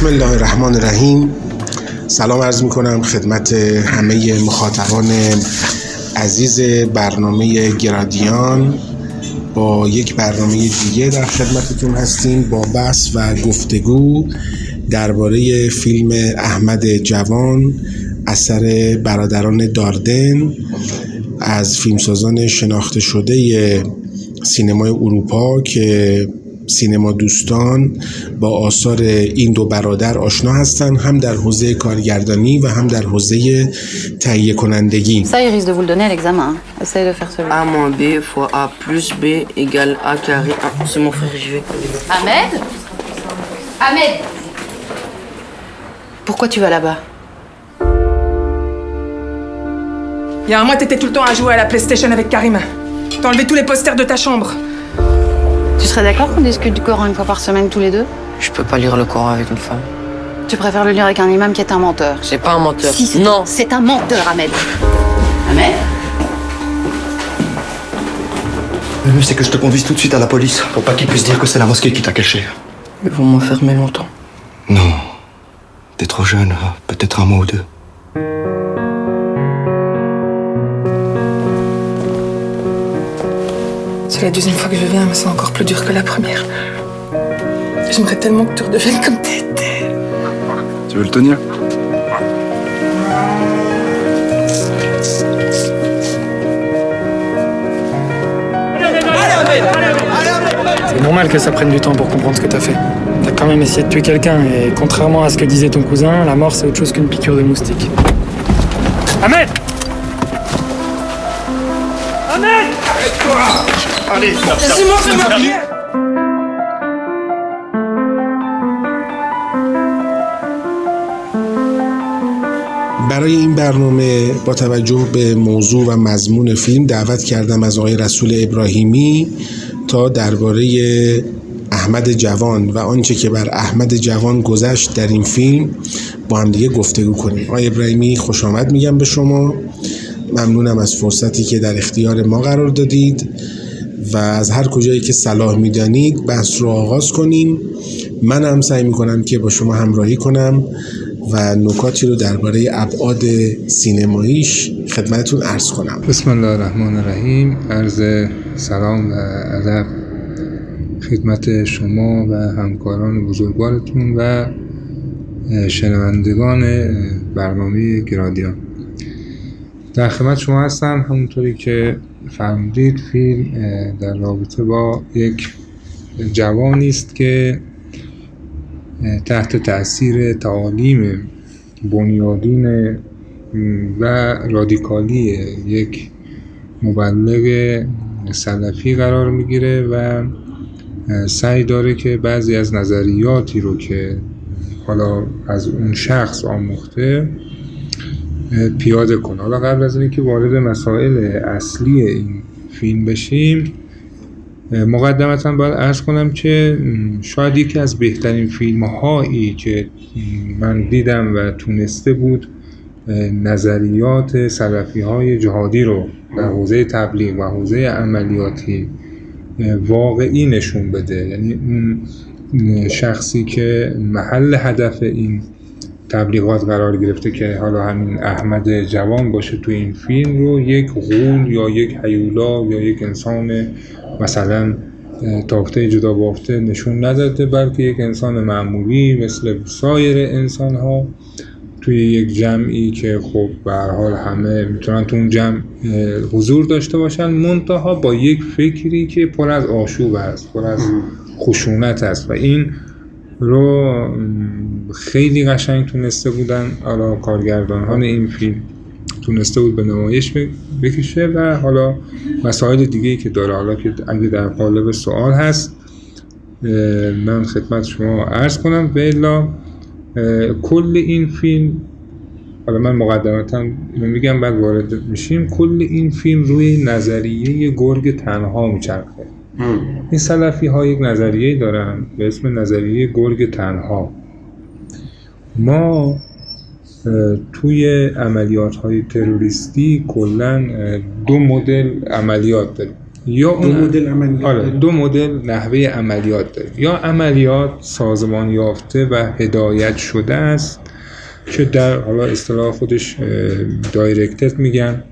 بسم الله الرحمن الرحیم. سلام عرض میکنم خدمت همه مخاطبان عزیز برنامه گرادیان. با یک برنامه دیگه در خدمتتون هستیم با بحث و گفتگو درباره فیلم احمد جوان اثر برادران داردن از فیلمسازان شناخته شده سینمای اروپا که سینما دوستان با آثار این دو برادر آشنا هستند، هم در حوزه کارگردانی و هم در حوزه تهیه کنندگی. Ça, il risque de vous le donner à l'examen. Essayez de faire celui. A moins B fois A plus B égale A carré. Ah, c'est mon frère, j'y vais. Ahmed ? Ahmed ! Pourquoi tu vas là-bas ? Il y a un mois, t'étais tout le temps à jouer à la PlayStation avec Karim. T'as enlevé tous les posters de ta chambre. Tu serais d'accord qu'on discute du Coran une fois par semaine tous les deux ? Je peux pas lire le Coran avec une femme. Tu préfères le lire avec un imam qui est un menteur ? C'est pas un menteur. Si, non. C'est un menteur, Ahmed. Ahmed ? Le mieux, c'est que je te conduise tout de suite à la police, pour pas qu'ils puissent dire que c'est la mosquée qui t'a caché. Ils vont m'enfermer longtemps. Non. T'es trop jeune, peut-être un mois ou deux. C'est la deuxième fois que je viens, mais c'est encore plus dur que la première. J'aimerais tellement que tu redeviennes comme t'étais. Tu veux le tenir ? C'est normal que ça prenne du temps pour comprendre ce que t'as fait. T'as quand même essayé de tuer quelqu'un et contrairement à ce que disait ton cousin, la mort c'est autre chose qu'une piqûre de moustique. Ahmed ! Ahmed ! Arrête-toi ! Allez, Laissez-moi faire ma prière. برای این برنامه با توجه به موضوع و مضمون فیلم دعوت کردم از آقای رسول ابراهیمی تا درباره احمد جوان و آنچه که بر احمد جوان گذشت در این فیلم با هم دیگه گفتگو کنیم. آقای ابراهیمی خوش آمد میگم به شما. ممنونم از فرصتی که در اختیار ما قرار دادید و از هر کجایی که صلاح میدانید بحث رو آغاز کنیم. من هم سعی میکنم که با شما همراهی کنم و نکاتی رو درباره ابعاد سینماییش خدمتتون عرض کنم. بسم الله الرحمن الرحیم. عرض سلام و ادب خدمت شما و همکاران بزرگوارتون و شنوندگان برنامه گرادیان. در خدمت شما هستم. همونطوری که فرمودید فیلم در رابطه با یک جوانی است که تحت تأثیر تعالیم بنیادین و رادیکالی یک مبلغ سلفی قرار میگیره و سعی داره که بعضی از نظریاتی رو که حالا از اون شخص آموخته پیاده کنه. حالا قبل از اینکه وارد مسائل اصلی این فیلم بشیم مقدمتاً باید عرض کنم که شاید یکی از بهترین فیلم هایی که من دیدم و تونسته بود نظریات سلفی های جهادی رو در حوزه تبلیغ و حوزه عملیاتی واقعی نشون بده. یعنی اون شخصی که محل هدف این تبلیغات قرار گرفته که حالا همین احمد جوان باشه تو این فیلم رو یک غول یا یک هیولا یا یک انسان مثلا تافته جدا بافته نشون نداده، بلکه یک انسان معمولی مثل سایر انسان ها توی یک جمعی که خب به هر حال همه میتونن تو اون جمع حضور داشته باشن، منتها با یک فکری که پر از آشوب است، پر از خشونت است و این رو خیلی قشنگ تونسته بودن حالا کارگردانان این فیلم تونسته بود به نمایش بکشه و حالا مسائل دیگه‌ای که داره. حالا که اگه در قالب سوال هست من خدمت شما عرض کنم. بلا کل این فیلم، حالا من مقدمتاً میگم بعد وارد میشیم، کل این فیلم روی نظریه گرگ تنها میچرخه. این سلفی ها یک نظریه دارن به اسم نظریه گرگ تنها. ما توی عملیات های تروریستی کلن دو مدل عملیات داریم. یا اون مدل عملیات. آره، 2 مدل نحوه عملیات داریم. یا عملیات سازمان یافته و هدایت شده است که در حالا اصطلاح خودش دایرکتد میگن.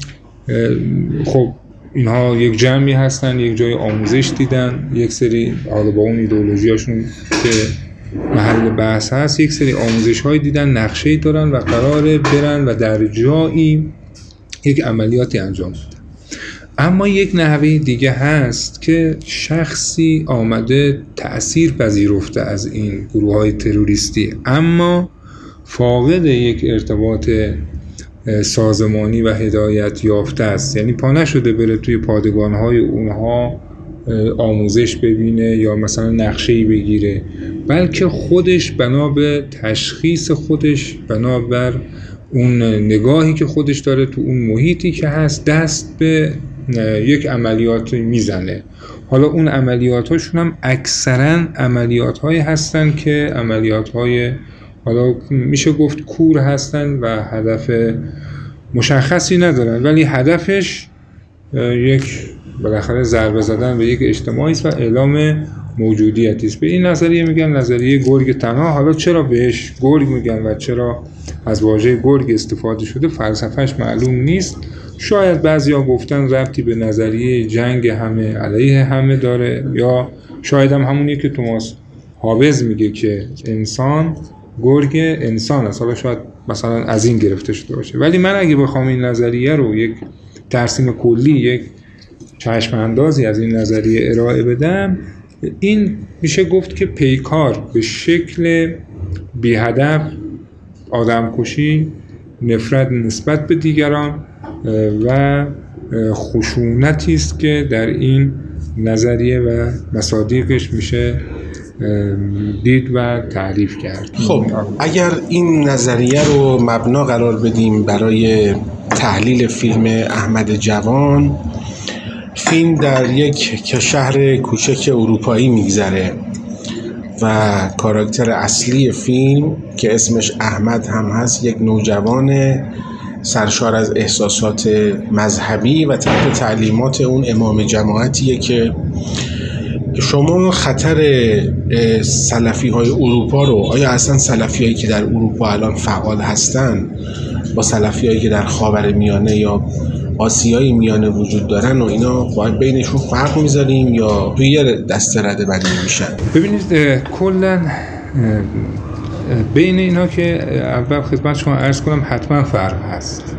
خب اینها یک جمعی هستن، یک جای آموزش دیدن، یک سری حالا با اون ایدئولوژیاشون که محل بحث هست، یک سری آموزش های دیدن، نقشه‌ای دارن و قراره برن و در جایی یک عملیاتی انجام بدن. اما یک نحوه دیگه هست که شخصی آمده تأثیر پذیرفته از این گروه های تروریستی، اما فاقد یک ارتباط سازمانی و هدایت یافته است. یعنی پا نشده بره توی پادگان‌های اونها آموزش ببینه یا مثلا نقشه‌ای بگیره، بلکه خودش بنا به تشخیص خودش، بنا بر اون نگاهی که خودش داره تو اون محیطی که هست، دست به یک عملیات میزنه. حالا اون عملیاتاشون هم اکثرا عملیات‌هایی هستن که عملیات‌های حالا میشه گفت کور هستن و هدف مشخصی ندارن، ولی هدفش یک بالاخره ضربه زدن به یک اجتماعی است و اعلام موجودیتی است. به این نظریه میگن نظریه گرگ تنها. حالا چرا بهش گرگ میگن و چرا از واژه گرگ استفاده شده فلسفهش معلوم نیست. شاید بعضیا گفتن ربطی به نظریه جنگ همه علیه همه داره، یا شاید هم همونیه که توماس هاوز میگه که انسان گرگ انسان است. حالا شاید مثلا از این گرفته شده باشه، ولی من اگه بخوام این نظریه رو یک ترسیم کلی، یک چشم اندازی از این نظریه ارائه بدم، این میشه گفت که پیکار به شکل بی هدف آدمکشی، نفرت نسبت به دیگران و خشونتی است که در این نظریه و مصادیقش میشه دید و تعریف کرد. خب اگر این نظریه رو مبنا قرار بدیم برای تحلیل فیلم احمد جوان، فیلم در یک شهر کوچک اروپایی میگذره و کاراکتر اصلی فیلم که اسمش احمد هم هست یک نوجوان سرشار از احساسات مذهبی و تحت تعلیمات اون امام جماعتیه که شما خطر سلفی های اروپا رو، آیا اصلا سلفی هایی که در اروپا الان فعال هستن با سلفی هایی که در خاورمیانه یا آسیای میانه وجود دارن و اینا باید بینشون فرق میذاریم یا توی یه دسته رده بندی میشن؟ ببینید کلا بین اینا که اول خدمت شما عرض کنم حتما فرق هست.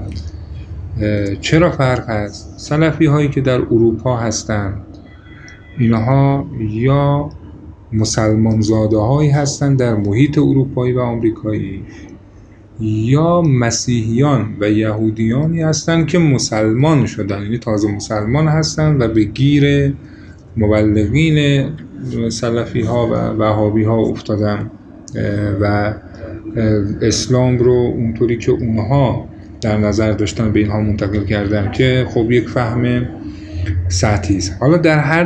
چرا فرق هست؟ سلفی هایی که در اروپا هستن اینها یا مسلمان زاده هایی هستن در محیط اروپایی و آمریکایی، یا مسیحیان و یهودیانی هستن که مسلمان شدن، یعنی تازه مسلمان هستن و به گیر مبلغین سلفی ها و وهابی ها افتادن و اسلام رو اونطوری که اونها در نظر داشتن به اینها منتقل کردن که خب یک فهم سطحی است. حالا در هر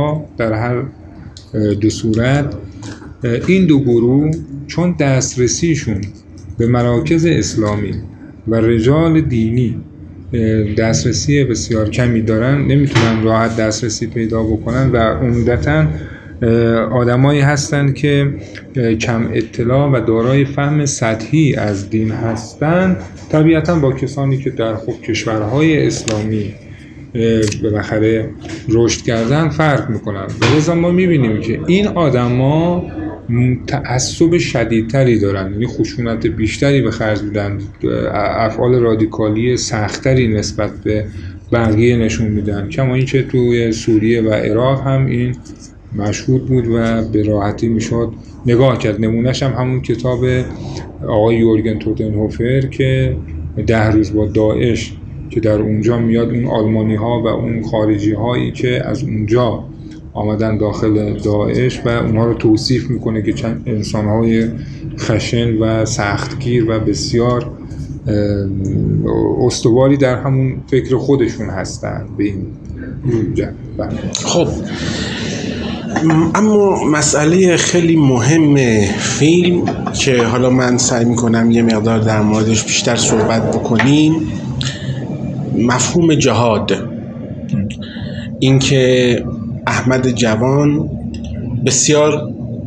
دو صورت این دو گروه چون دسترسیشون به مراکز اسلامی و رجال دینی دسترسی بسیار کمی دارن، نمیتونن راحت دسترسی پیدا بکنن و عمدتاً آدمایی هستن که کم اطلاع و دارای فهم سطحی از دین هستن، طبیعتاً با کسانی که در خب کشورهای اسلامی بالاخره رشد کردن فرق میکنن. لذا ما میبینیم که این آدما تعصب شدیدتری دارن، یعنی خشونت بیشتری به خرج میدن، افعال رادیکالی سختری نسبت به بقیه نشون میدن، کما اینکه توی سوریه و عراق هم این مشهود بود و به راحتی میشد نگاه کرد. نمونهش هم همون کتاب آقای یورگن توتنهوفر که 10 روز با داعش، که در اونجا میاد اون آلمانی ها و اون خارجی هایی که از اونجا آمدن داخل داعش و اونها رو توصیف میکنه که چند انسان های خشن و سختگیر و بسیار استواری در همون فکر خودشون هستن به این جنب. خب اما مسئله خیلی مهم فیلم که حالا من سعی میکنم یه مقدار در موردش بیشتر صحبت بکنیم، مفهوم جهاد. اینکه احمد جوان بسیار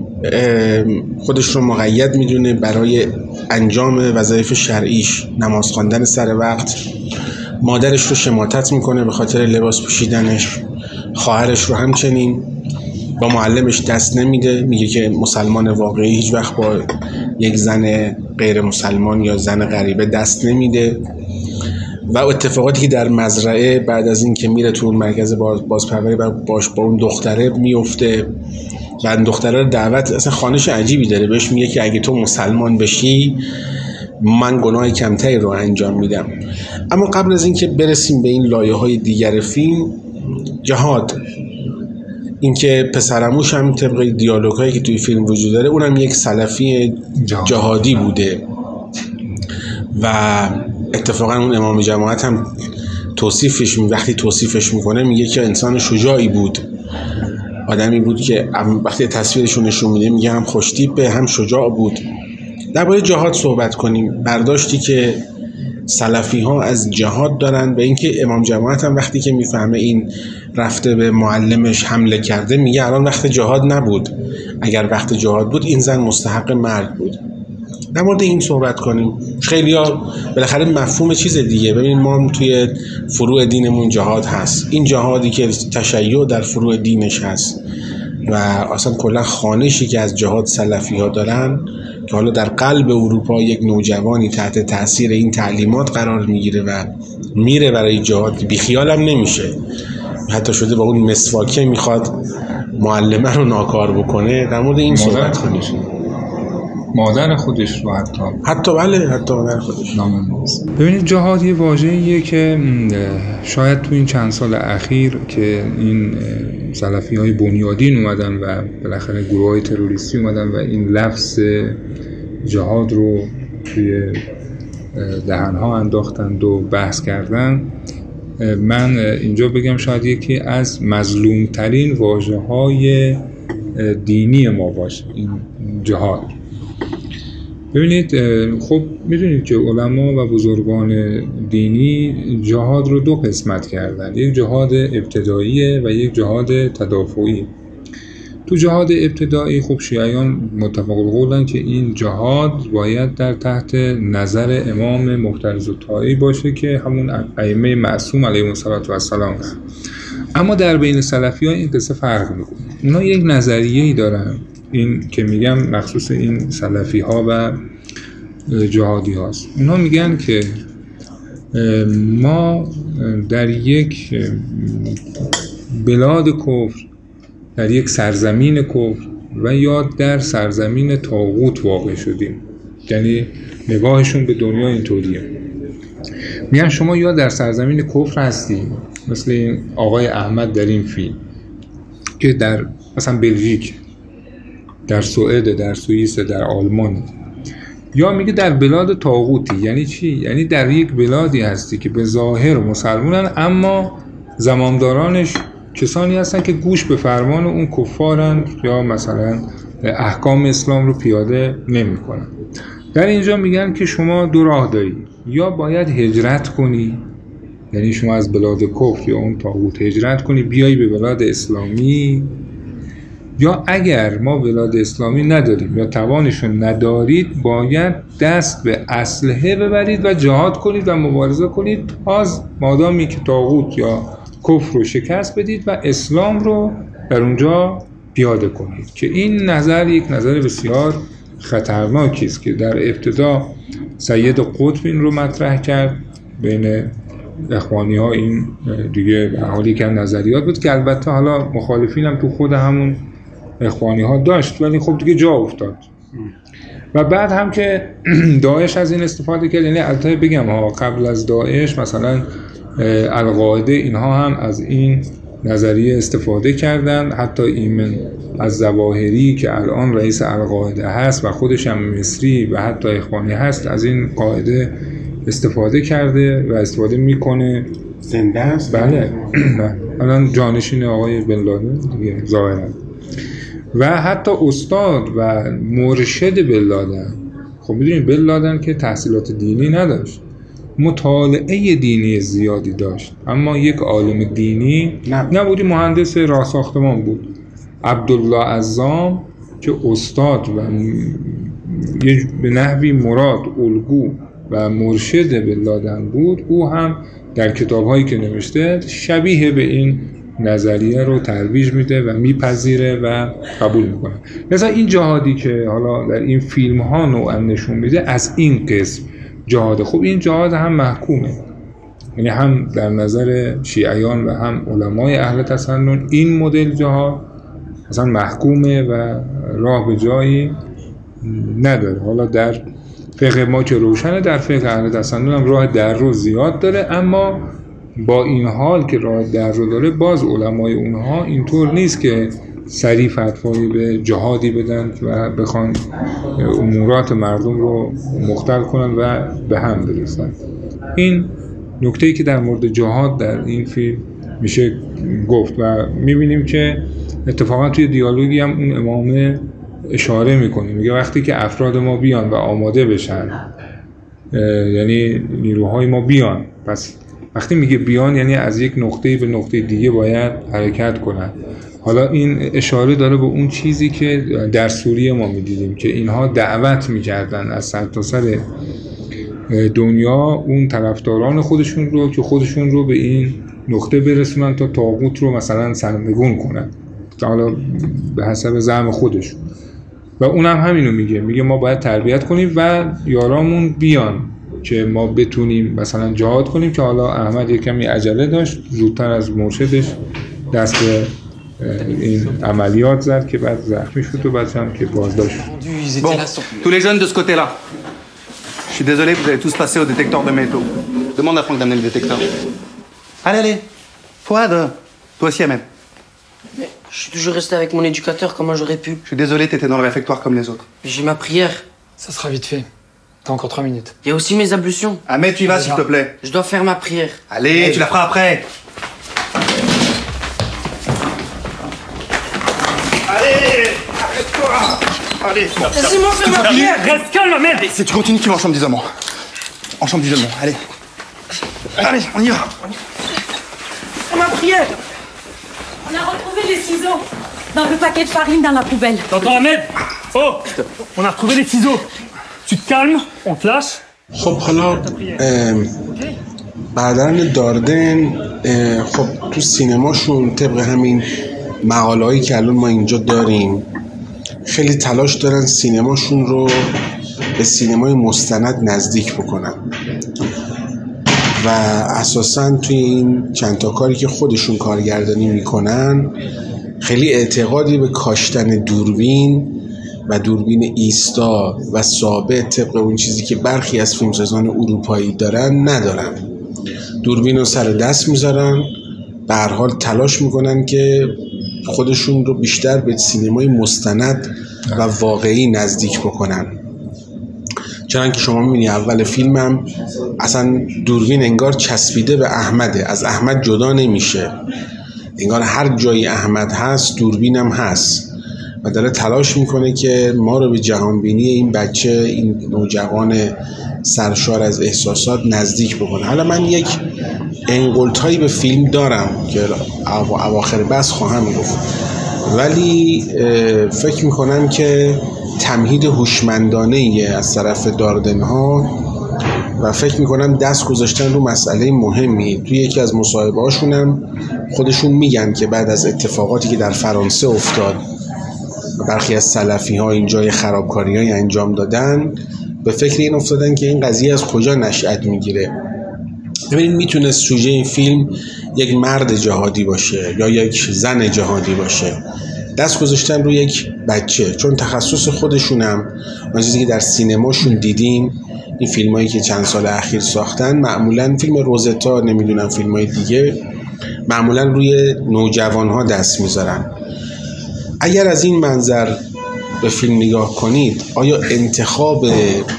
خودش رو مقید میدونه برای انجام وظایف شرعیش، نماز خواندن سر وقت. مادرش رو شماتت میکنه به خاطر لباس پوشیدنش، خواهرش رو همچنین. با معلمش دست نمیده، میگه که مسلمان واقعی هیچ وقت با یک زن غیر مسلمان یا زن غریبه دست نمیده. و اتفاقاتی که در مزرعه بعد از این که میره تو مرکز بازپروری باش با اون دختره میفته و اون دختره رو دعوت، اصلا خوانش عجیبی داره، بهش میگه که اگه تو مسلمان بشی من گناه کمتری رو انجام میدم. اما قبل از این که برسیم به این لایه‌های دیگر فیلم، جهاد، اینکه پسرعموش هم طبق دیالوگایی که توی فیلم وجود داره اونم یک سلفی جهادی بوده و اتفاقا اون امام جماعت هم وقتی توصیفش میکنه میگه که انسان شجاعی بود، آدمی بود که وقتی تصویرشون نشون میده میگه هم خوشتیپه هم شجاع بود. درباره جهاد صحبت کنیم. برداشتی که سلفی ها از جهاد دارن به اینکه امام جماعت هم وقتی که میفهمه این رفته به معلمش حمله کرده میگه الان وقت جهاد نبود، اگر وقت جهاد بود این زن مستحق مرگ بود. در مورد این صحبت کنیم. خیلی‌ها بالاخره مفهوم چیز دیگه. ببین ما توی فروع دینمون جهاد هست، این جهادی که تشیع در فروع دینش هست و اصلا کلا خوانشی که از جهاد سلفی ها دارن که حالا در قلب اروپا یک نوجوانی تحت تاثیر این تعلیمات قرار میگیره و میره برای جهاد، بیخیالم نمیشه، حتی شده با اون مسواکه میخواد معلمه رو ناکار بکنه. در مورد این صحبت کنیم. مادر خودش رو حتی بله، حتی مادر خودش. ببینید جهاد یه واژه‌ایه که شاید تو این چند سال اخیر که این سلفی‌های بنیادین اومدن و بالاخره گروه‌های تروریستی اومدن و این لفظ جهاد رو توی دهن‌ها انداختند و بحث کردن، من اینجا بگم شاید یکی از مظلوم‌ترین واژه‌های دینی ما باشه این جهاد. ببینید خب میدونید که علما و بزرگان دینی جهاد رو دو قسمت کردن، یک جهاد ابتداییه و یک جهاد تدافعی. تو جهاد ابتدایی خب شیعیان متفق القولن که این جهاد باید در تحت نظر امام محترز الطاعی باشه که همون ائمه معصوم علیهم السلام. اما در بین سلفی‌ها این قصه فرق میکنه. اونا یک نظریه‌ای دارن، این که میگم مخصوص این سلفی ها و جهادی هاست. اونا میگن که ما در یک بلاد کفر، در یک سرزمین کفر و یا در سرزمین طاغوت واقع شدیم. یعنی نگاهشون به دنیا اینطوریه، میگن شما یا در سرزمین کفر هستی مثل این آقای احمد در این فیلم که در مثلا بلژیک، در سوئد، در سوئیس، در آلمان، یا میگه در بلاد طاغوتی. یعنی چی؟ یعنی در یک بلادی هستی که به ظاهر مسلمانن اما زمامدارانش کسانی هستن که گوش به فرمان اون کفارن یا مثلا احکام اسلام رو پیاده نمی کنن. در اینجا میگن که شما دو راه داری، یا باید هجرت کنی، یعنی شما از بلاد کفر یا اون طاغوت هجرت کنی بیایی به بلاد اسلامی، یا اگر ما بلاد اسلامی نداریم یا توانشون ندارید باید دست به اسلحه ببرید و جهاد کنید و مبارزه کنید تا مادامی که طاغوت یا کفر رو شکست بدید و اسلام رو در اونجا پیاده کنید. که این نظر یک نظر بسیار خطرناکی است که در ابتدا سید قطب این رو مطرح کرد بین اخوانی ها. این دیگه به حالی که نظریات بود که البته حالا مخالفین هم تو خود همون اخوانی ها داشت، ولی خب دیگه جا افتاد. و بعد هم که داعش از این استفاده کرد، یعنی البته بگم ها قبل از داعش مثلا القاعده اینها هم از این نظریه استفاده کردن. حتی ایمن از ظواهری که الان رئیس القاعده هست و خودش هم مصری و حتی اخوانی هست از این قاعده استفاده کرده و استفاده میکنه. زنده است؟ بله الان جانشین آقای بن لادن دیگه ظاهرا. و حتی استاد و مرشد بن لادن، خب میدونید بن لادن که تحصیلات دینی نداشت مطالعه دینی زیادی داشت، اما یک عالم دینی نبودی. مهندس راه ساختمان بود. عبدالله عزام که استاد و به نحوی مراد الگو و مرشد بن لادن بود، او هم در کتاب‌هایی که نوشته شبیه به این نظریه رو ترویج میده و میپذیره و قبول میکنه. مثلا این جهادی که حالا در این فیلم ها نوعا نشون میده از این قسم جهاد، خب این جهاد هم محکومه، یعنی هم در نظر شیعیان و هم علمای اهل تسنن این مدل جهاد اصلا محکومه و راه به جایی نداره. حالا در فقه ما که روشنه، در فقه اهل تسنن هم راه در رو زیاد داره، اما با این حال که راه در رو داره، باز علمای اونها اینطور نیست که سریع فتوایی به جهادی بدن و بخوان امورات مردم رو مختل کنن و به هم برسن. این نکته‌ای که در مورد جهاد در این فیلم میشه گفت و میبینیم که اتفاقا توی دیالوگی هم اون امامه اشاره میکنه، میگه وقتی که افراد ما بیان و آماده بشن، یعنی نیروهای ما بیان، پس وقتی میگه بیان یعنی از یک نقطه به نقطه دیگه باید حرکت کنن. حالا این اشاره داره به اون چیزی که در سوریه ما میدیدیم که اینها دعوت میکردن از سرتاسر دنیا اون طرفداران خودشون رو که خودشون رو به این نقطه برسونن تا طاغوت رو مثلا سرنگون کنن، حالا به حسب زعم خودشون. و اونم همینو میگه ما باید تربیت کنیم و یارامون بیان که ما بتونیم مثلا جهاد کنیم، که حالا احمد یک کمی عجله داشت، زودتر از مرشدش دست به این عملیات زد که بعد زخمی شد و بعد هم که بازداشت. Bon, tous les jeunes de ce côté-là. Je suis désolé, vous allez tous passer au détecteur de métaux. Demande à Franck d'amener le détecteur. Allez. Fouad, toi aussi, Ahmed. Mais je suis toujours resté avec mon éducateur, comment j'aurais pu? Je suis désolé, t'étais dans le réfectoire comme les autres. J'ai ma prière. Ça sera vite fait. T'as encore 3 minutes. Il y a aussi mes ablutions. Ahmed, tu y vas, s'il te plaît. Je dois faire ma prière. Allez, tu la feras après. Allez, arrête-toi. Allez, bon. Laissez-moi faire ma prière. Reste calme, merde. Si tu continues, tu vas en chambre d'isolement. En chambre d'isolement, allez. Allez, on y va. Ma prière. On a retrouvé les ciseaux dans le paquet de farine dans la poubelle. T'entends, Ahmed? Oh, on a retrouvé les ciseaux. Tu te calmes, on te lâche. خب حالا برادران داردن خب تو سینماشون طبق همین مقاله‌ای که الان ما اینجا داریم خیلی تلاش دارن سینماشون رو به سینمای مستند نزدیک بکنن و اساساً توی این چند تا کاری که خودشون کارگردانی میکنن خیلی اعتقادی به کاشتن دوربین و دوربین ایستا و ثابت طبق اون چیزی که برخی از فیلمسازان اروپایی دارن ندارن. دوربین رو سر دست میذارن، به هر حال تلاش میکنن که خودشون رو بیشتر به سینمای مستند و واقعی نزدیک بکنن. چنانکه که شما میبینی اول فیلمم اصلا دوربین انگار چسبیده به احمده، از احمد جدا نمیشه، انگار هر جایی احمد هست دوربینم هست و داره تلاش میکنه که ما رو به جهانبینی این بچه، این نوجوان سرشار از احساسات نزدیک بکنه. حالا من یک انقلتایی به فیلم دارم که اواخر بس خواهم گفت، ولی فکر میکنم که تمهید هوشمندانه از طرف داردنها و فکر میکنم دست گذاشتن رو مسئله مهمی. توی یکی از مصاحبه هاشون هم خودشون میگن که بعد از اتفاقاتی که در فرانسه افتاد و برخی از سلفی ها اینجا خرابکاری های انجام دادن، به فکر این افتادن که این قضیه از کجا نشأت میگیره. ببینید میتونه سوژه این فیلم یک مرد جهادی باشه یا یک زن جهادی باشه، دست گذاشتن رو یک بچه، چون تخصص خودشونم اون چیزی که در سینماشون دیدیم، این فیلمایی که چند سال اخیر ساختن، معمولا فیلم روزتا، نمیدونم فیلمای دیگه، معمولا روی نوجوان ها دست میذارن. اگر از این منظر به فیلم نگاه کنید، آیا انتخاب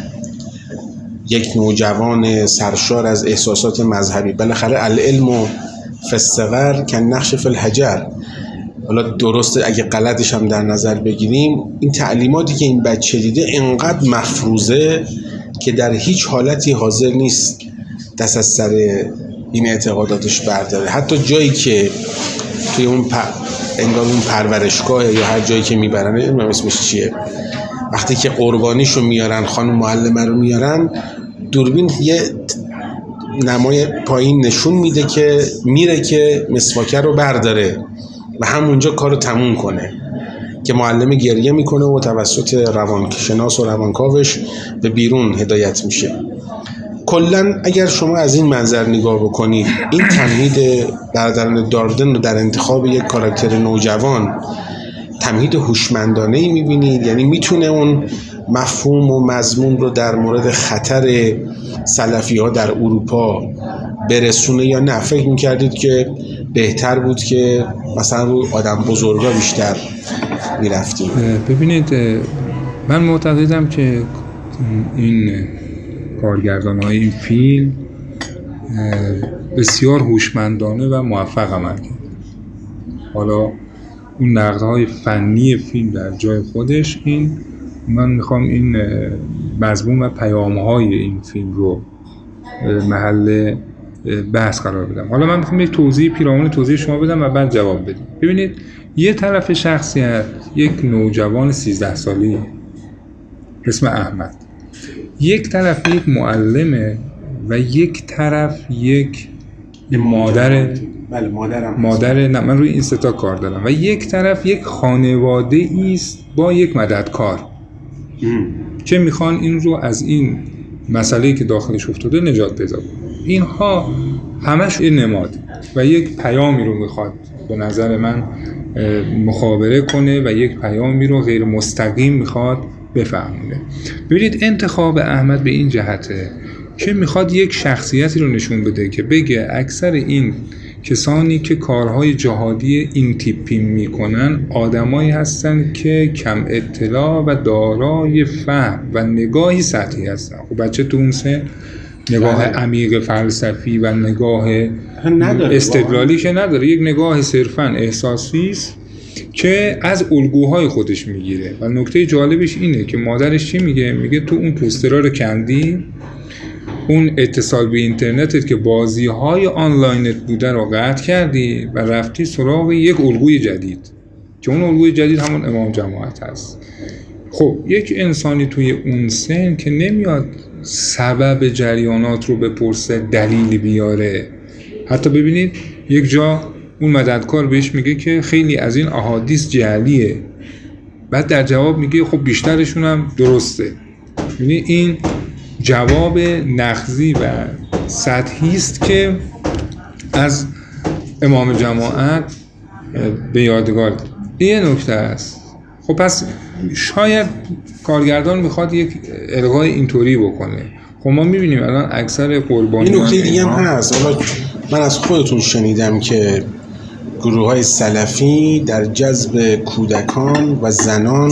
یک نوجوان سرشار از احساسات مذهبی، بالاخره العلم فی الصغر کالنقش فی الحجر، حالا درسته اگه غلطش هم در نظر بگیریم، این تعلیماتی که این بچه دیده انقدر مفروضه که در هیچ حالتی حاضر نیست دست از سر این اعتقاداتش برداره. حتی جایی که توی اون انگار اون پرورشگاه یا هر جایی که میبرن، نمیدونم اسمش چیه، وقتی که قربانیشو میارن، خانم معلمه رو میارن، دوربین یه نمای پایین نشون میده که میره که مسواک رو برداره و همونجا کارو تموم کنه که معلم گریه میکنه و توسط روانشناس و روانکاوش به بیرون هدایت میشه. کلاً اگر شما از این منظر نگاه بکنید، این تمهید برادران داردن رو در انتخاب یک کاراکتر نوجوان تمهید هوشمندانه‌ای می‌بینید. یعنی میتونه اون مفهوم و مضمون رو در مورد خطر سلفی‌ها در اروپا برسونه یا نه؟ فکر می‌کردید که بهتر بود که مثلا رو آدم بزرگا بیشتر می‌رفتیم؟ ببینید، من معتقدم که این کارگردان‌های این فیلم بسیار هوشمندانه و موفق عمل کرد. حالا اون نقدهای فنی فیلم در جای خودش، من میخوام این مضمون و پیام‌های این فیلم رو محل بحث قرار بدم. حالا من میخوام یک پیرامون توضیح شما بدم و بعد جواب بدیم. ببینید، یه طرف شخصیت یک نوجوان 13 ساله اسم احمد، یک طرف یک معلمه و یک طرف یک مادر نه، من روی این ستا کار دارم، و یک طرف یک خانواده است با یک مددکار که میخوان این رو از این مسئله‌ای که داخلش افتاده نجات پیدا کنه. اینها همش این نماد و یک پیامی رو میخواد به نظر من مخابره کنه و یک پیامی رو غیر مستقیم میخواد بفهمونه. ببینید، انتخاب احمد به این جهته که میخواد یک شخصیتی رو نشون بده که بگه اکثر این کسانی که کارهای جهادی این تیپی میکنن آدمایی هستن که کم اطلاع و دارای فهم و نگاهی سطحی هستن. خب بچه تو اون سن نگاه عمیق فلسفی و نگاه استدلالی که نداره، یک نگاه صرفاً احساسی است که از الگوهای خودش میگیره. و نکته جالبش اینه که مادرش چی میگه؟ میگه تو اون پوسترها رو کندی، اون اتصال به اینترنتت که بازی‌های آنلاینت بوده رو قطع کردی و رفتی سراغ یک الگوی جدید که اون الگوی جدید همون امام جماعت هست. خب یک انسانی توی اون سن که نمیاد سبب جریانات رو بپرسه، دلیل بیاره. حتی ببینید یک جا اون مددکار بهش میگه که خیلی از این احادیث جعلیه، بعد در جواب میگه خب بیشترشون هم درسته. یعنی این جواب نقضی و سطحی است که از امام جماعت به یادگار. این نکته است. خب پس شاید کارگردان میخواد یک الغای اینطوری بکنه. خب ما میبینیم الان اکثر قربانیان این نکته دیگه هم هست. حالا من از خودتون شنیدم که گروه‌های سلفی در جذب کودکان و زنان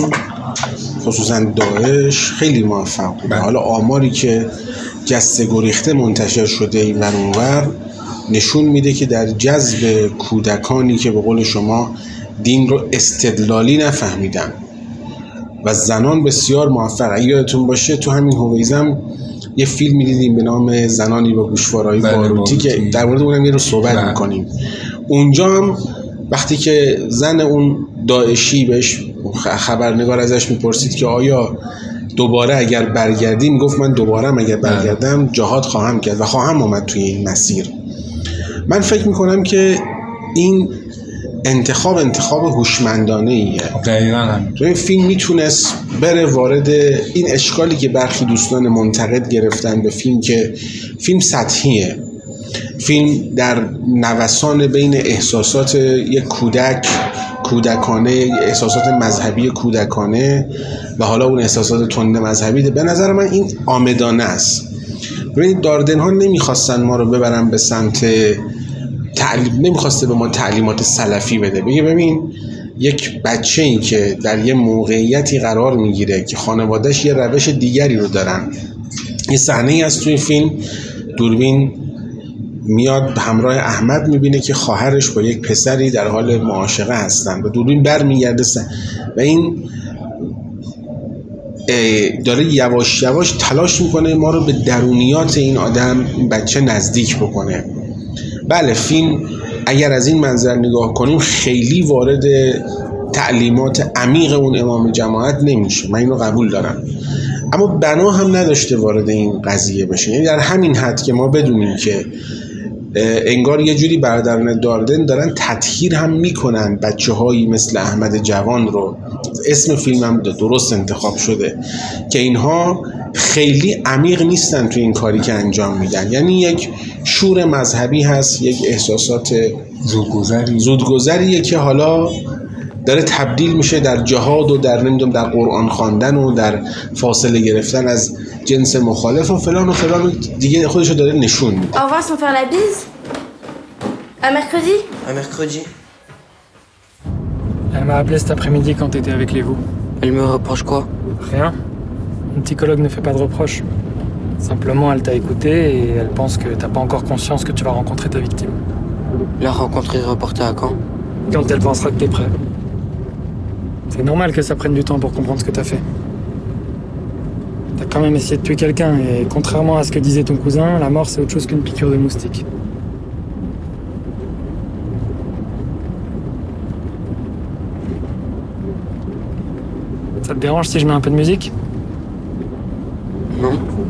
خصوصا داعش خیلی موفق بوده. حالا آماری که جسته گریخته منتشر شده این ور اونور نشون میده که در جذب کودکانی که به قول شما دین رو استدلالی نفهمیدن و زنان بسیار موفق. اگه یادتون باشه تو همین هویزم یه فیلم می‌دیدیم به نام زنانی با گوشوارهای باروتی که در مورد اونم یه رو صحبت می‌کنیم. اونجا هم وقتی که زن اون داعشی بهش خبرنگار ازش میپرسید که آیا دوباره اگر برگردی، میگفت من دوباره اگر برگردم جهاد خواهم کرد و خواهم اومد توی این مسیر. من فکر میکنم که این انتخاب هوشمندانه ایه. دقیقاً همین. تو این فیلم میتونست بره وارد این اشکالی که برخی دوستان منتقد گرفتن به فیلم که فیلم سطحیه. فیلم در نوسان بین احساسات یک کودکانه، احساسات مذهبی کودکانه و حالا اون احساسات تند مذهبی، به نظر من این عامدانه است. ببینید داردن ها نمیخواستن ما رو ببرن به سمت نمیخواسته به ما تعلیمات سلفی بده. ببین یک بچه این که در یه موقعیتی قرار میگیره که خانوادهش یه روش دیگری رو دارن. یه صحنه‌ای از توی فیلم دوربین میاد همراه احمد میبینه که خواهرش با یک پسری در حال معاشقه هستن و دوربین برمیگرده و این داره یواش یواش تلاش میکنه ما رو به درونیات این آدم، این بچه نزدیک بکنه. بله فیلم اگر از این منظر نگاه کنیم خیلی وارد تعلیمات عمیق اون امام جماعت نمیشه، من اینو قبول دارم، اما بنا هم نداشته وارد این قضیه بشه. یعنی در همین حد که ما بدونیم که انگار یه جوری برادران داردن دارن تطهیر هم میکنن بچه هایی مثل احمد جوان رو، اسم فیلم هم درست انتخاب شده، که اینها خیلی عمیق نیستن تو این کاری که انجام میدن. یعنی یک شور مذهبی هست، یک احساسات زودگذریه که حالا داره تبدیل میشه در جهاد و در نمیدونم در قرآن خواندن و در فاصله گرفتن از جنس مخالف و فلان و فلان، دیگه خودشو داره نشون میده. Au revoir sans faire la bise. À mercredi. À mercredi. Elle m'a appelé cet après-midi quand t'étais avec les vous. Elle me reproche quoi? Rien. Une psychologue ne fait pas de reproches. Simplement, elle t'a écouté et elle pense que t'as pas encore conscience que tu vas rencontrer ta victime. La rencontre est reportée à quand? Quand elle pensera que t'es prêt. C'est normal que ça prenne du temps pour comprendre ce que t'as fait. T'as quand même essayé de tuer quelqu'un et contrairement à ce que disait ton cousin, la mort c'est autre chose qu'une piqûre de moustique. Ça te dérange si je mets un peu de musique? Non.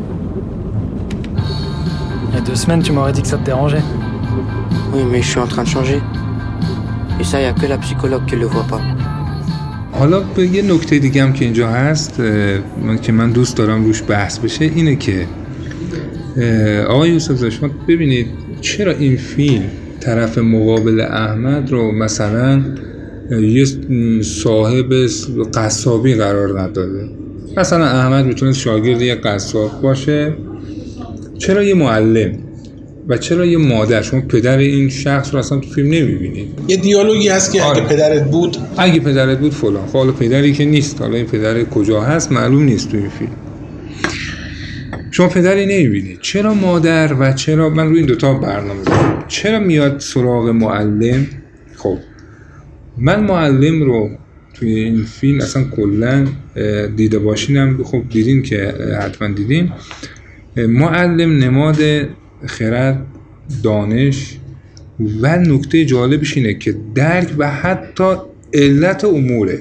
Il y a 2 semaines, tu m'aurais dit que ça te dérangeait. Oui, mais je suis en train de changer. Et ça, il n'y a que la psychologue qui le voit pas. حالا به یه نکته دیگه هم که اینجا هست که من دوست دارم روش بحث بشه اینه که آقای یوسف شما ببینید چرا این فیلم طرف مقابل احمد رو مثلا یه صاحب قصابی قرار نداده. مثلا احمد میتونه شاگرد یه قصاب باشه، چرا یه معلم و چرا یه مادر؟ شما پدر این شخص رو اصلا تو فیلم نمیبینید. یه دیالوگی هست که اگه پدرت بود فلان. حالا پدری که نیست، حالا این پدر کجا هست معلوم نیست تو این فیلم. شما پدری نمیبینید، چرا مادر و چرا من روی این دوتا برنامه دارم. چرا میاد سراغ معلم؟ خب من معلم رو توی این فیلم اصلا کلا دیده باشینم، خب دیدین که حتما دیدین، معلم نماد خرد، دانش و نکته جالبش اینه که درک و حتی علت اموره.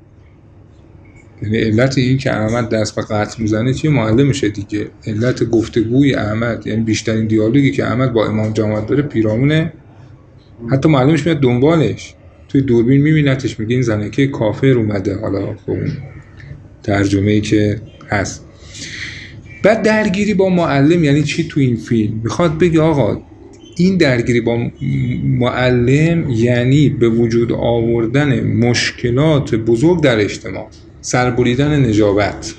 یعنی علت این که احمد دست به قتل میزنه چیه؟ معلمشه دیگه. علت گفتگوی احمد، یعنی بیشترین دیالوگی که احمد با امام جماعت داره پیرامونه، حتی معلمش میاد دنبالش، توی دوربین میبینتش، میگه این زنکه کافر اومده، حالا با اون ترجمه‌ای که هست. بعد درگیری با معلم یعنی چی تو این فیلم؟ میخواد بگه آقا این درگیری با معلم یعنی به وجود آوردن مشکلات بزرگ در اجتماع، سربریدن نجابت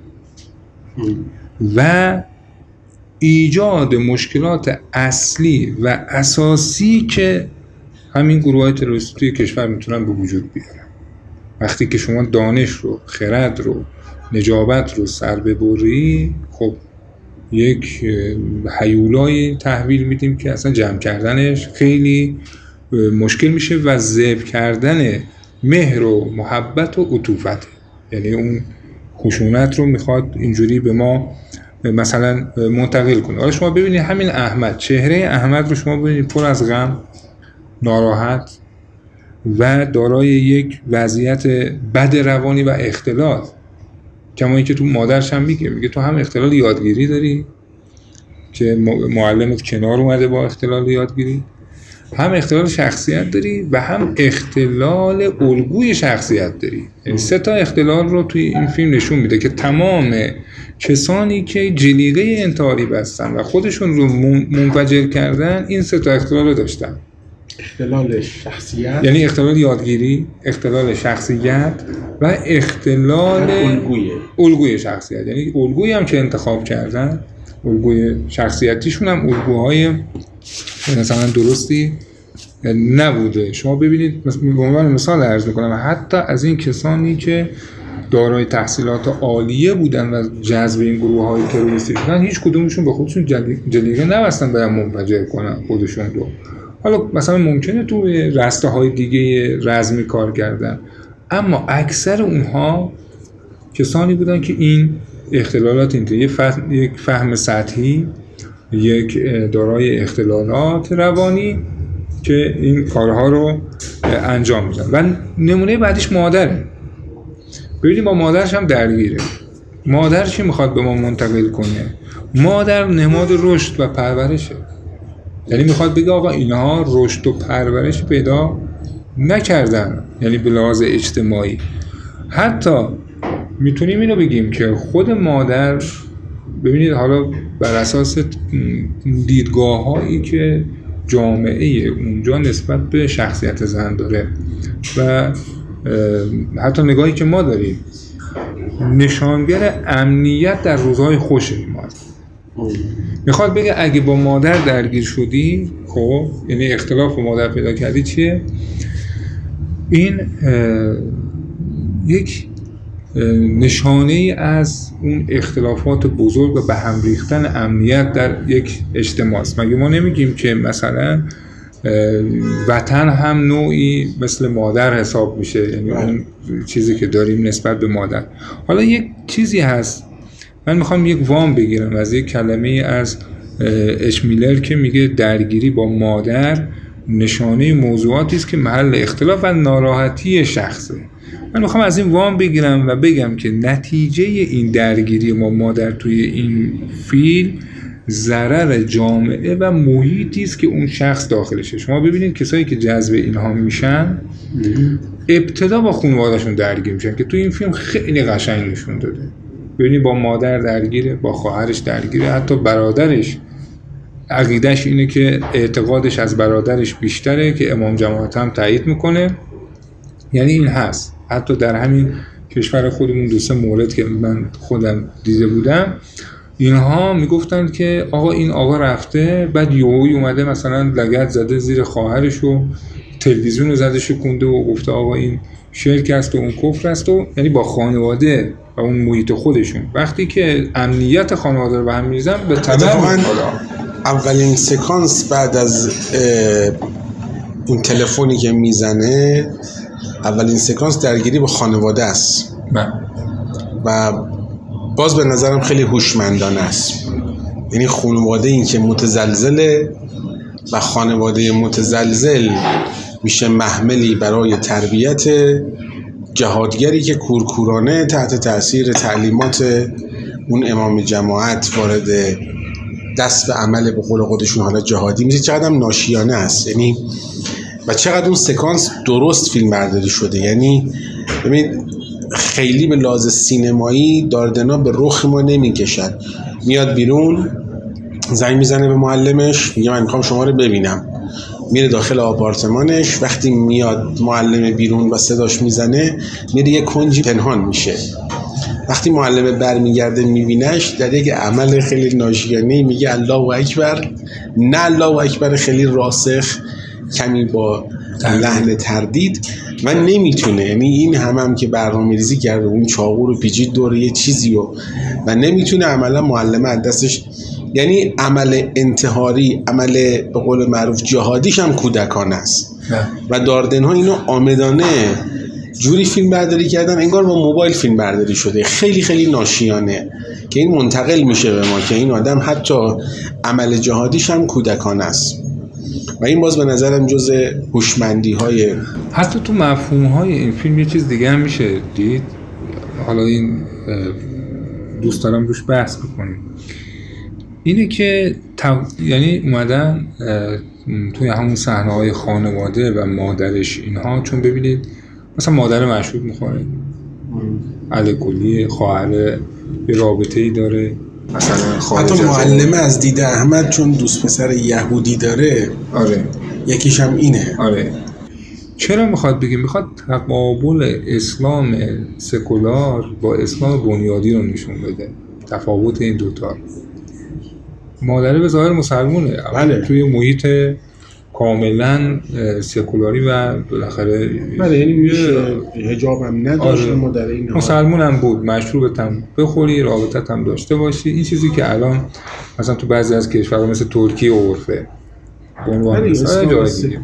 و ایجاد مشکلات اصلی و اساسی که همین گروه‌های تروریستی توی کشور میتونن به وجود بیارن. وقتی که شما دانش رو، خرد رو، نجابت رو سر ببری، خب یک هیولای تحویل میدیم که اصلا جمع کردنش خیلی مشکل میشه و ذبح کردن مهر و محبت و عطوفت، یعنی اون خشونت رو میخواد اینجوری به ما مثلا منتقل کنه. حالا شما ببینید همین احمد، چهره احمد رو شما ببینید پر از غم، ناراحت و دارای یک وضعیت بد روانی و اختلال. کما اینکه تو مادرش هم میگه تو هم اختلال یادگیری داری که معلمت کنار اومده با اختلال یادگیری، هم اختلال شخصیت داری و هم اختلال الگوی شخصیت داری. یعنی 3 تا اختلال رو توی این فیلم نشون میده که تمام کسانی که جلیقه انتحاری بستن و خودشون رو منفجر کردن این 3 تا اختلال رو داشتن. اختلال شخصیت یعنی اختلال یادگیری، اختلال شخصیت و اختلال الگوی شخصیت. یعنی الگویی هم که انتخاب کردن، الگوی شخصیتیشون هم الگوهای مثلا درستی نبوده. شما ببینید به عنوان مثال عرض میکنم، حتی از این کسانی که دارای تحصیلات عالیه بودن و جذب این گروه‌های تروریستی شدن، هیچ کدومشون به خودشون جلیقه نبستن باید منفجر کنن خودشون رو. حالا مثلا ممکنه تو رسته های دیگه رزمی کار کردن، اما اکثر اونها کسانی بودن که این اختلالات یک فهم سطحی، یک دارای اختلالات روانی که این کارها رو انجام میدن. و نمونه بعدیش مادره. ببینید با مادرش هم درگیره. مادر چی میخواد به ما منتقل کنه؟ مادر نماد رشد و پرورشه. یعنی میخواد بگه آقا اینها رشد و پرورش پیدا نکردن، یعنی به لحاظ اجتماعی. حتی میتونیم اینو بگیم که خود مادر، ببینید حالا بر اساس دیدگاه هایی که جامعه اونجا نسبت به شخصیت زن داره و حتی نگاهی که ما داریم، نشانگر امنیت در روزهای خوش مادر. میخواد بگه اگه با مادر درگیر شدی، خب یعنی اختلاف با مادر پیدا کردی، چیه؟ این یک نشانه از اون اختلافات بزرگ و به هم ریختن امنیت در یک اجتماع است. مگه ما نمیگیم که مثلا وطن هم نوعی مثل مادر حساب میشه، یعنی اون چیزی که داریم نسبت به مادر. حالا یک چیزی هست، من میخوام یک وام بگیرم از یک کلمه از اشمیلر که میگه درگیری با مادر نشانه موضوعاتی است که محل اختلاف و ناراحتی شخصه. من میخوام از این وام بگیرم و بگم که نتیجه این درگیری با مادر توی این فیلم ضرر جامعه و محیطی است که اون شخص داخلشه. شما ببینید کسایی که جذب اینها میشن ابتدا با خانواده‌شون درگیر میشن که توی این فیلم خیلی قشنگ نشون داده. ببینید با مادر درگیره، با خواهرش درگیره، حتی برادرش عقیدهش اینه که اعتقادش از برادرش بیشتره که امام جماعت هم تایید میکنه. یعنی این هست. حتی در همین کشور خودمون 2-3 مورد که من خودم دیده بودم، اینها میگفتن که آقا این آقا رفته، بعد یهویی اومده مثلا لگد زده زیر خواهرش و تلویزیون رو زده شکونده و گفته آقا این شرک است و اون کفر است. و یعنی با خانواده و اون محیط خودشون وقتی که امنیت خانواده رو به هم میریزن به تمام اولین سکانس بعد از اون تلفنی که میزنه، اولین سکانس درگیری با خانواده است و باز به نظرم خیلی هوشمندانه است. یعنی خانواده این که متزلزله و خانواده متزلزل میشه محملی برای تربیت جهادگری که کورکورانه تحت تأثیر تعلیمات اون امام جماعت وارد دست به عمل به قول خودشون حالا جهادی میشه. چقدر هم ناشیانه است، یعنی و چقدر اون سکانس درست فیلم برداری شده. یعنی ببینید خیلی به لحاظ سینمایی داردنا به رخ ما نمیکشد. میاد بیرون، زنگ میزنه به معلمش، میگه من میخوام شما رو ببینم. میره داخل آپارتمانش، وقتی میاد معلم بیرون و صداش میزنه، میره یه کنجی پنهان میشه. وقتی معلم برمیگرده میبینش، در یک عمل خیلی ناشیانه‌ای میگه الله اکبر. نه الله اکبر خیلی راسخ، کمی با لحن تردید. من نمیتونه، یعنی این هم که برنامه‌ریزی کرده اون چاقو رو پیچید دور یه چیزی و نمیتونه عملا معلم از دستش، یعنی عمل انتحاری، عمل به قول معروف جهادیش هم کودکانه است. و داردنها اینو عامدانه جوری فیلم برداری کردن انگار با موبایل فیلم برداری شده، خیلی خیلی ناشیانه، که این منتقل میشه به ما که این آدم حتی عمل جهادیش هم کودکانه است. و این باز به نظرم جز هوشمندی‌های، حتی تو مفهوم‌های این فیلم یه چیز دیگه هم میشه دید. حالا این دوست دارم روش بحث بکنیم. اینه که یعنی اومدن توی همون صحنه‌های خانواده و مادرش اینها، چون ببینید مثلا مادر مشروب میخوره، الکلی، خواهر یه رابطه‌ای داره، مثلا حتی معلمه از دید احمد چون دوست پسر یهودی داره. آره یکیش هم اینه. آره. چرا میخواد بگیم؟ میخواد تقابل اسلام سکولار با اسلام بنیادی رو نشون بده، تفاوت این دوتا. مادره به ظاهر مسلمونه، بله. توی محیط کاملا سکولاری و بالاخره بله، یعنی حجاب هم نداشت. آره. مادر این مسلمون هم بود، مشروبت هم بخوری، رابطت هم داشته باشی. این چیزی که الان مثلا تو بعضی از کشورها مثل ترکیه عرفه، به عنوان مثال جای دیگه.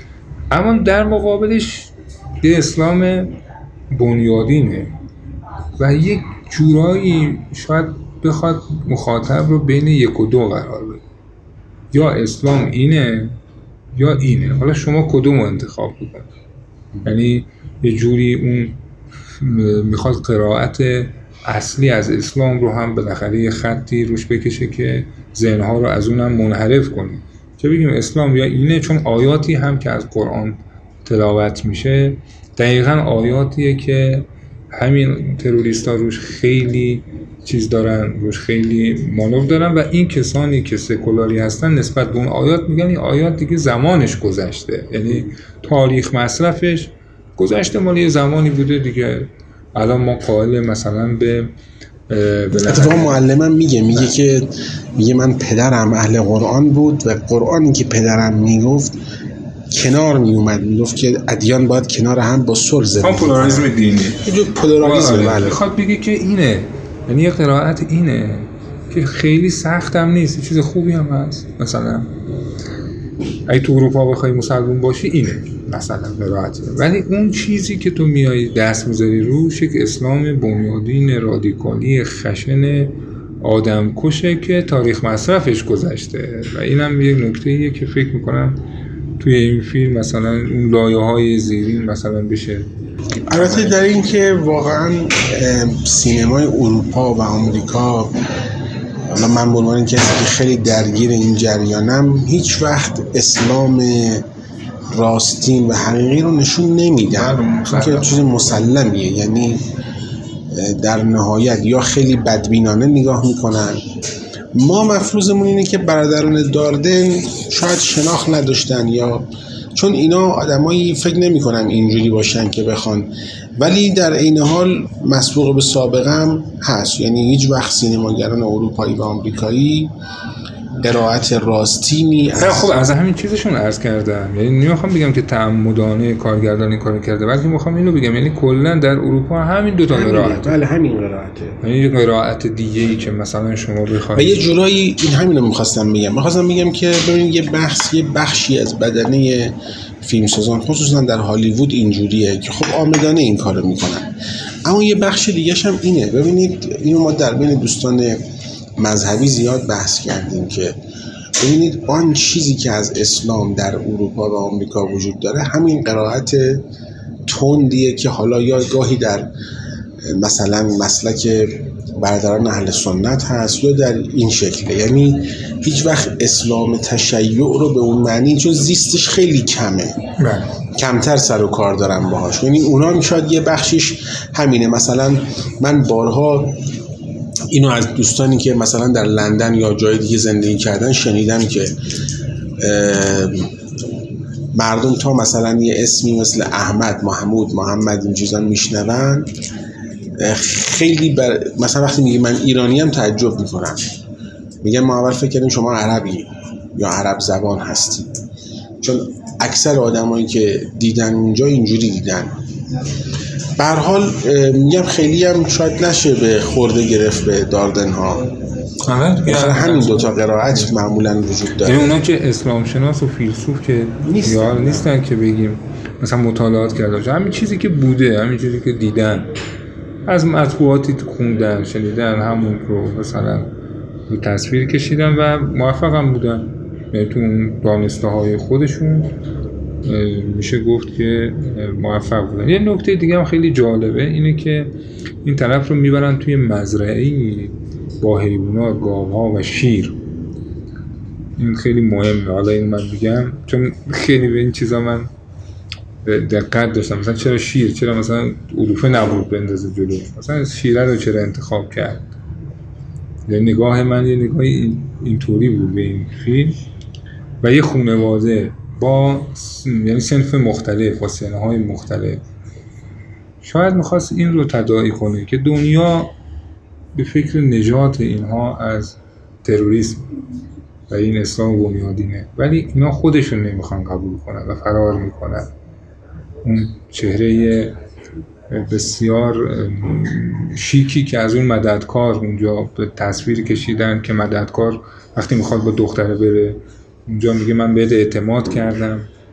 اما در مقابلش یه اسلام بنیادینه و یک جورایی شاید بخواد مخاطب رو بین 1 و 2 قرار بده، یا اسلام اینه یا اینه، حالا شما کدوم رو انتخاب بکنید. یعنی یه جوری اون میخواد قرائت اصلی از اسلام رو هم بالاخره یه خطی روش بکشه که ذهنها رو از اونم منحرف کنه، چه بگیم اسلام یا اینه. چون آیاتی هم که از قرآن تلاوت میشه دقیقاً آیاتیه که همین تروریستا روش خیلی چیز دارن، روش خیلی مانور دارن، و این کسانی که سکولاری هستن نسبت به اون آیات میگن این آیات دیگه زمانش گذشته، یعنی تاریخ مصرفش گذشته، مال یه زمانی بوده دیگه. الان ما قائل مثلا به اتفاقا معلمم میگه که من پدرم اهل قرآن بود و قرآنی که پدرم میگفت کنار میومد، میگفت که ادیان باید کنار هم با صلح زندگی کنن. پولاریسم دینی، یه جور پولاریسم. بله. میخواد بگه که اینه، یعنی یه قرائت اینه که خیلی سخت هم نیست، یه چیز خوبی هم هست. مثلا اگه تو اروپا بخوای مسلمان باشی اینه مثلا قرائت، ولی اون چیزی که تو میای دست میذاری روش یک اسلام بنیادین رادیکالی خشن آدم کشه که تاریخ مصرفش گذشته. و اینم یک نکته‌ایه که فکر میکنم توی این فیلم مثلا اون لایه‌های زیرین مثلا بشه. البته در این که واقعا سینمای اروپا و آمریکا، حالا من به عنوان کسی که خیلی درگیر این جریانم، هیچ وقت اسلام راستین و حقیقی رو نشون نمیدن، چون که چیز مسلمیه. یعنی در نهایت یا خیلی بدبینانه نگاه میکنن. ما مفروضمون اینه که برادران داردن شاید شناخت نداشتن، یا چون اینا آدمایی فکر نمی‌کنم اینجوری باشن که بخوان، ولی در این حال مسبوق به سابقه هم هست. یعنی هیچ وقت سینماگران اروپایی و آمریکایی قرائت راستینی خب از همین چیزشون عرض کردم، یعنی نمیخوام بگم که تعمدانه کارگردان این کارو کرده، بلکه میخوام اینو بگم یعنی کلا در اروپا همین دو تا قرائت، بله همین قرائته، یعنی یک قرائت دیگه‌ای که مثلا شما بخواید. و یه جورایی این همینو میخواستم بگم که ببینید یه بخشی از بدنه فیلمسازان خصوصا در هالیوود اینجوریه که خب آمدانه این کارو میکنن، اما یه بخش دیگه‌ش هم اینه. ببینید اینو ما در بین دوستان مذهبی زیاد بحث کردیم که ببینید آن چیزی که از اسلام در اروپا و آمریکا وجود داره همین قرائت تندیه که حالا یا گاهی در مثلا مسلک برادران اهل سنت هست یا در این شکله. یعنی هیچ وقت اسلام تشیع رو به اون معنی، چون زیستش خیلی کمه، کمتر سر و کار دارن باهاش. یعنی اونا میشاد یه بخشش همینه. مثلا من بارها اینو از دوستانی که مثلا در لندن یا جای دیگه زندگی کردن شنیدم که مردم تا مثلا یه اسمی مثل احمد، محمد این چیزا میشنون، خیلی مثلا وقتی میگه من ایرانیم تعجب میکنم، میگن ما اول فکر کردیم شما عربی یا عرب زبان هستی، چون اکثر آدمایی که دیدن اونجا اینجوری دیدن. به هر حال میگم خیلی هم شاید نشه به خورده گرفت به داردن ها. همین دوتا قرائت معمولا وجود داره. یعنی اونا که اسلام شناس و فیلسوف که نیستن که بگیم مثلا مطالعات کرده، همین چیزی که بوده، همین چیزی که دیدن، از مطبوعاتی خوندن، شنیدن، همون رو مثلا تصویر کشیدن و موفق هم بودن. یعنی تو اون دانسته های خودشون میشه گفت که موفق بودن. یه نکته دیگه هم خیلی جالبه اینه که این طرف رو میبرن توی مزرعه‌ای با حیوانات، گاوها و شیر. این خیلی مهمه. حالا این من میگم چون خیلی به این چیزا من دقت داشتم، مثلا چرا شیر، چرا مثلا علوفه نبود بندازه جلو، مثلا شیره رو چرا انتخاب کرد. یعنی نگاه من یه نگاهی اینطوری بود به این فیلم. و یه خانواده با یعنی صنف مختلف، با سنهای مختلف، شاید میخواست این رو تداعی کنه که دنیا به فکر نجات اینها از تروریسم و این اسلام بنیادینه، ولی اینا خودشون نمیخوان قبول کنن و فرار میکنن. اون چهره بسیار شیکی که از اون مددکار اونجا به تصویر کشیدن که مددکار وقتی میخواد با دختره بره اونجا میگه من بهت اعتماد کردم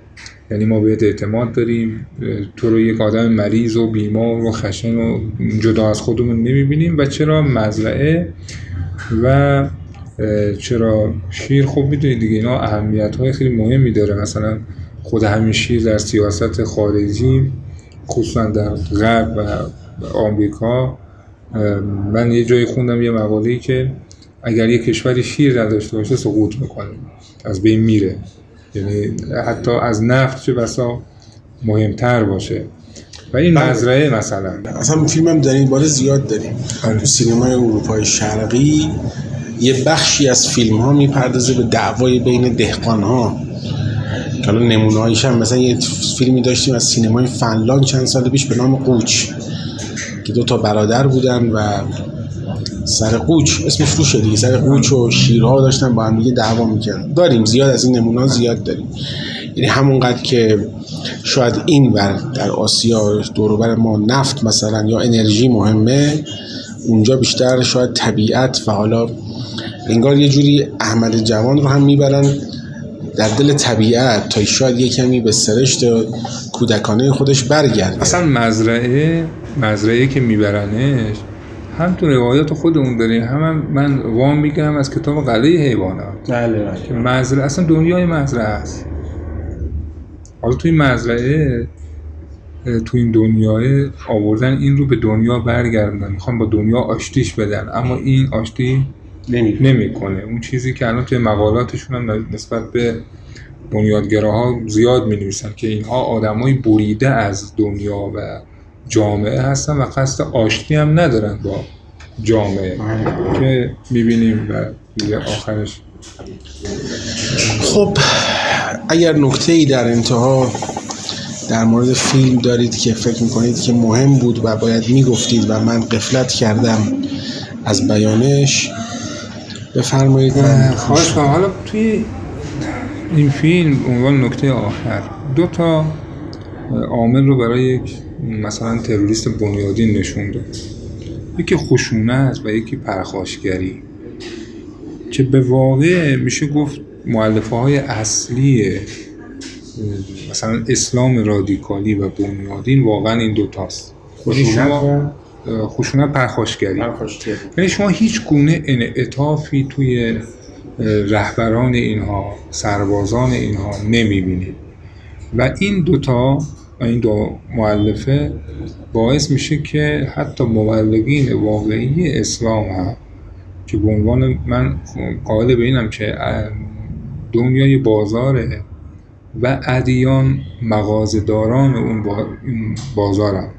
یعنی ما بهت اعتماد داریم، تو رو یک آدم مریض و بیمار و خشن و جدا از خودمون نمیبینیم. و چرا مزرعه و چرا شیر؟ خب میدونید دیگه اینا اهمیت‌های خیلی مهمی داره. مثلا خود همین شیر در سیاست خارجی خصوصا در غرب و آمریکا، من یه جایی خوندم یه مقاله‌ای که اگر یه کشوری شیر نداشته باشه سقوط میکنه، از بین میره. یعنی حتی از نفت چه بسا مهمتر باشه. و این مزرعه مثلا فیلم هم در این باره زیاد داریم. تو سینمای اروپای شرقی یه بخشی از فیلم ها میپردازه به دعوای بین دهقان ها. حالا نمونه هایش هم مثلا یه فیلمی داشتیم از سینمای فنلاند چند سال پیش به نام قوچ که 2 برادر بودن و سر قوچ، اسمش روشه دیگه، سر قوچ و شیرها داشتن با هم دیگه دعوا میکردن. داریم زیاد از این نمونه ها زیاد داریم. یعنی همونقدر که شاید این ور در آسیا دور و بر ما نفت مثلا یا انرژی مهمه، اونجا بیشتر شاید طبیعت و حالا انگار یه جوری احمد جوان رو هم میبرن در دل طبیعت تا شاید یه کمی به سرشت کودکانه خودش برگرده. اصلا مزرعه که میبرنش هم تو روایات خودمون داریم، هم من وام میگم از کتاب قلعه حیوانات. بله. که مزرعه اصلا دنیای مزرعه است. حالا توی مزرعه، تو این دنیای آوردن این رو به دنیا برگردن، میخوان با دنیا آشتیش بدن، اما این آشتی نمیکنه. اون چیزی که الان توی مقالاتشون هم نسبت به بنیادگراها زیاد می‌نویسن که اینها آدمای بریده از دنیا و جامعه هستن و قصد آشتی هم ندارن با جامعه که می‌بینیم. و دیگه آخرش خب اگر نکته‌ای در انتها در مورد فیلم دارید که فکر می‌کنید که مهم بود و باید میگفتید و من غفلت کردم از بیانش بفرمایید. خواهش کنم. حالا توی این فیلم عنوان نکته آخر 2 عامل رو برای یک مثلا تروریست بنیادین نشون داد. یکی خشونت و یکی پرخاشگری که به واقع میشه گفت مؤلفه‌های اصلی مثلا اسلام رادیکالی و بنیادین واقعا این 2 تاست. خشونت پرخاشگری. یعنی شما هیچ گونه انعطافی توی رهبران اینها، سربازان اینها نمیبینید. و این 2 مؤلفه باعث میشه که حتی مبلغین واقعی اسلام هم که به عنوان من قائل به اینم که دنیای بازاره و ادیان مغازه‌داران اون بازار هم.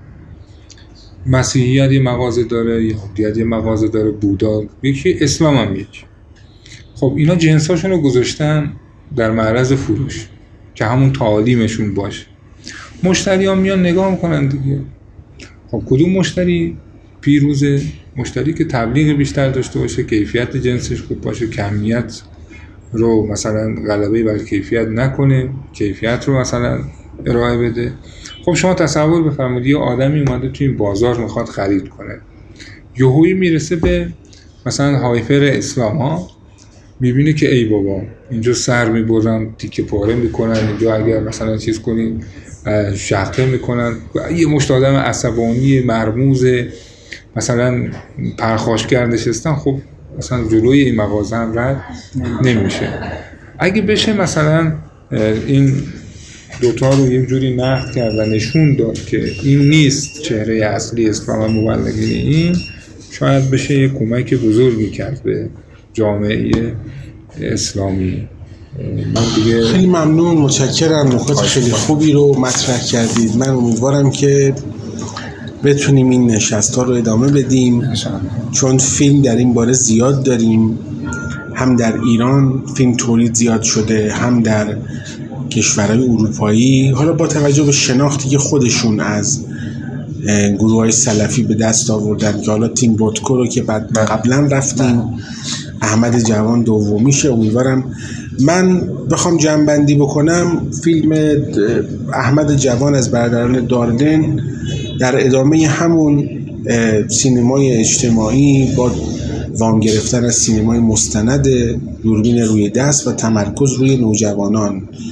مسیحیت یه مغازه داره، یهودیت یه مغازه داره، بودا یکی، اسلام هم یکی. خب اینا جنساشون رو گذاشتن در معرض فروش که همون تعالیمشون باشه. مشتری ها میان نگاه میکنن دیگه. خب کدوم مشتری پیروزه؟ مشتری که تبلیغ بیشتر داشته باشه، کیفیت جنسش خوب باشه، کمیت رو مثلا غلبه بر کیفیت نکنه، کیفیت رو مثلا ارائه بده. خب شما تصور بفرمایید یه آدمی اومده توی این بازار میخواد خرید کنه، یهویی میرسه به مثلا هایپر اسلام ها، میبینه که ای بابا اینجا سر میبرن، تیکه پاره میکنن، اینجا اگر مثلا چیز کنین شقه میکنن، یه مشت آدم عصبانی مرموز مثلا پرخاشگر نشستن. خب مثلا جلوی این مغازه هم رد نمیشه. اگه بشه مثلا این 2 رو یک جوری نقد کرد و نشون داد که این نیست چهره اصلی اسلام و مبلغین این، شاید بشه یک کمک بزرگی کرد به جامعه اسلامی. من دیگه خیلی ممنون، متشکرم. نکات خیلی خوبی رو مطرح کردید. من امیدوارم که بتونیم این نشست‌ها رو ادامه بدیم چون فیلم در این باره زیاد داریم. هم در ایران فیلم تولید زیاد شده، هم در کشورهای اروپایی. حالا با توجه به شناختی که خودشون از گروه‌های سلفی به دست آوردن که حالا تیم بوتکو رو که قبلا رفتیم، احمد جوان دومیشه. امیدوارم من بخوام جمع‌بندی بکنم، فیلم احمد جوان از برادران داردن در ادامه همون سینمای اجتماعی با وام گرفتن از سینمای مستند، دوربین روی دست و تمرکز روی نوجوانان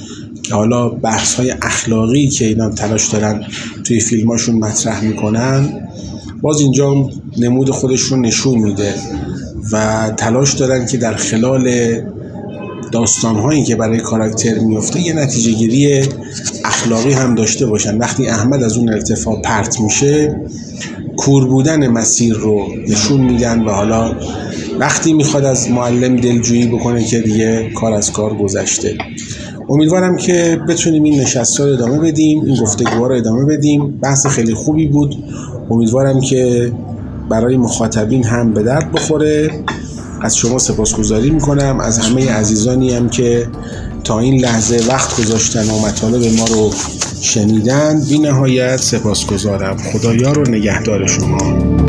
حالا بحث‌های اخلاقی که اینا تلاش دارن توی فیلماشون مطرح میکنن، باز اینجا نمود خودش رو نشون میده و تلاش دارن که در خلال داستان‌هایی که برای کاراکتر میفته یه نتیجه گیری اخلاقی هم داشته باشن. وقتی احمد از اون ارتفاع پرت میشه، کور بودن مسیر رو نشون میدن و حالا وقتی میخواد از معلم دلجویی بکنه که دیگه کار از کار گذشته. امیدوارم که بتونیم این نشست‌ها رو ادامه بدیم، این گفتگوها رو ادامه بدیم. بحث خیلی خوبی بود. امیدوارم که برای مخاطبین هم به درد بخوره. از شما سپاسگزاری میکنم، از همه عزیزانی هم که تا این لحظه وقت گذاشتن و مطالب ما رو شنیدن. بی نهایت سپاسگزارم. خدایا رو نگهدار شما.